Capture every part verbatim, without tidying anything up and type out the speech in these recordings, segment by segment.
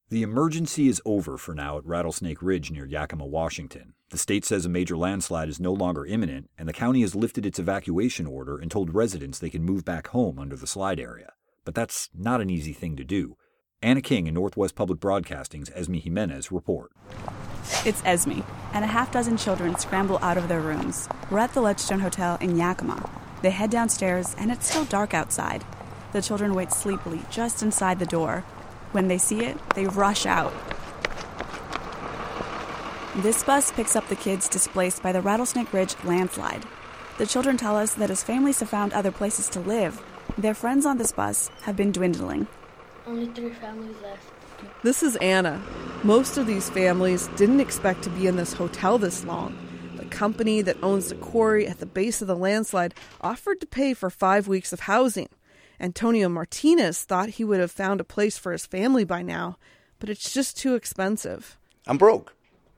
The emergency is over for now at Rattlesnake Ridge near Yakima, Washington. The state says a major landslide is no longer imminent, and the county has lifted its evacuation order and told residents they can move back home under the slide area. But that's not an easy thing to do. Anna King in Northwest Public Broadcasting's Esme Jimenez report. It's Esme, and a half dozen children scramble out of their rooms. We're at the Ledgestone Hotel in Yakima. They head downstairs, and it's still dark outside. The children wait sleepily just inside the door. When they see it, they rush out. This bus picks up the kids displaced by the Rattlesnake Ridge landslide. The children tell us that as families have found other places to live, their friends on this bus have been dwindling. Only three families left. This is Anna. Most of these families didn't expect to be in this hotel this long. The company that owns the quarry at the base of the landslide offered to pay for five weeks of housing. Antonio Martinez thought he would have found a place for his family by now, but it's just too expensive. I'm broke.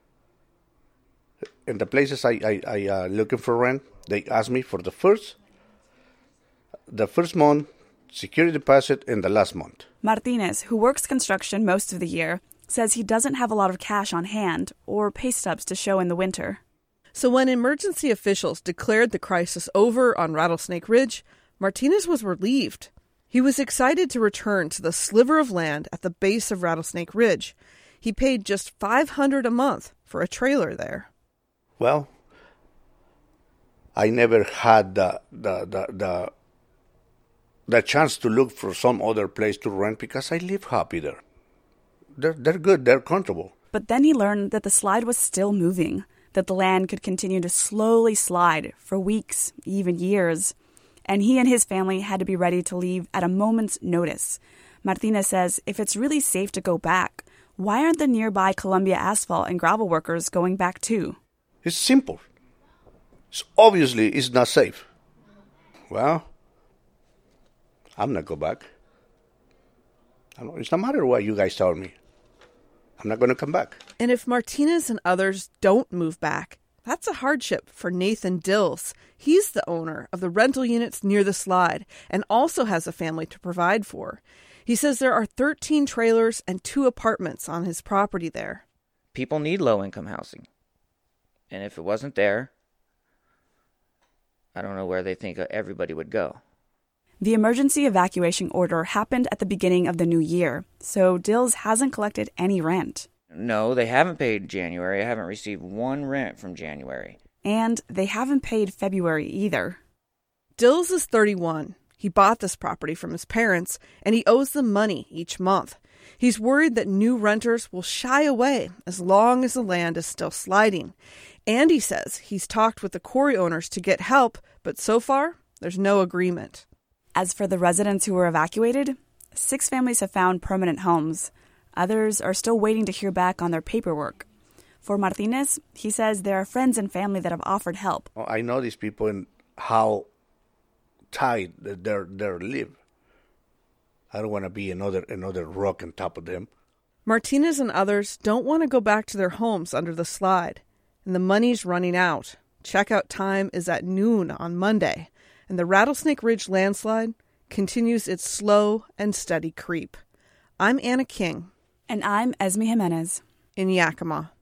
In the places I I, I uh, looking for rent, they ask me for the first, the first month, security deposit, and the last month. Martinez, who works construction most of the year, says he doesn't have a lot of cash on hand or pay stubs to show in the winter. So when emergency officials declared the crisis over on Rattlesnake Ridge, Martinez was relieved. He was excited to return to the sliver of land at the base of Rattlesnake Ridge. He paid just five hundred dollars a month for a trailer there. Well, I never had the the the the, the chance to look for some other place to rent because I live happy there. They're they're good, they're comfortable. But then he learned that the slide was still moving, that the land could continue to slowly slide for weeks, even years. And he and his family had to be ready to leave at a moment's notice. Martinez says if it's really safe to go back, why aren't the nearby Columbia Asphalt and gravel workers going back too? It's simple. It's obviously it's not safe. Well, I'm not going back. I don't, it's no matter what you guys tell me. I'm not going to come back. And if Martinez and others don't move back, that's a hardship for Nathan Dills. He's the owner of the rental units near the slide and also has a family to provide for. He says there are thirteen trailers and two apartments on his property there. People need low-income housing. And if it wasn't there, I don't know where they think everybody would go. The emergency evacuation order happened at the beginning of the new year, so Dills hasn't collected any rent. No, they haven't paid January. I haven't received one rent from January. And they haven't paid February either. Dills is thirty-one. He bought this property from his parents, and he owes them money each month. He's worried that new renters will shy away as long as the land is still sliding. And he says he's talked with the quarry owners to get help, but so far, there's no agreement. As for the residents who were evacuated, six families have found permanent homes. Others are still waiting to hear back on their paperwork. For Martinez, he says there are friends and family that have offered help. I know these people and how tight their their live. I don't want to be another another rock on top of them. Martinez and others don't want to go back to their homes under the slide, and the money's running out. Checkout time is at noon on Monday, and the Rattlesnake Ridge landslide continues its slow and steady creep. I'm Anna King. And I'm Esme Jimenez. In Yakima.